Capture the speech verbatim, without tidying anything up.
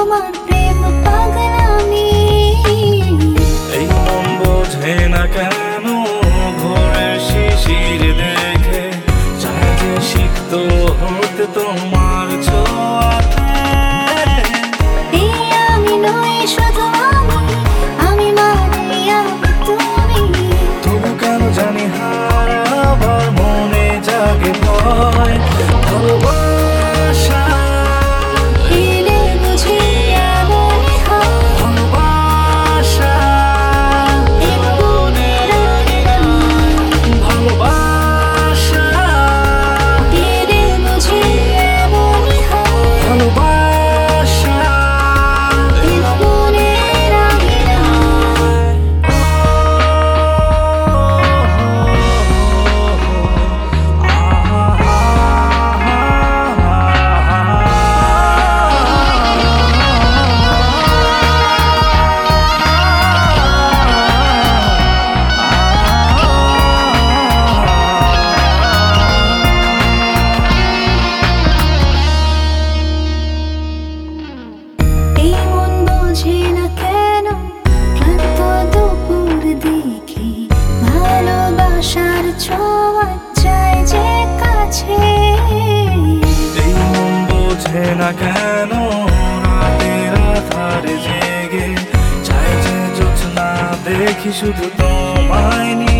তোমার প্রেম পাগলামি। এই মন বোঝে না কেন ভোরের শিশির দেখে, চাই যে সিক্ত হতে তোমার ছোঁয়াতে। এই আমি নই শুধু আমি, আমি মানে আমি তুমি। তবু কেন জানি হারাবার মনে জাগে ভয়। ভালোবাসা এলে বুঝি এমনই হয়, ভালোবাসা এ মনের আঙিনায়। ভালোবাসা এলে বুঝি এমনই হয়, ভালোবাসা এ মনের আঙিনায়। এই মন বোঝে না কেন ক্লান্ত দুপুর দেখে, ভালোবাসার ছোঁয়া চাই যে কাছে। এই মন বোঝে না কেন রাতের আধারে জেগে, চাই যে জোছনা দেখি শুধু তোমায় নিয়ে।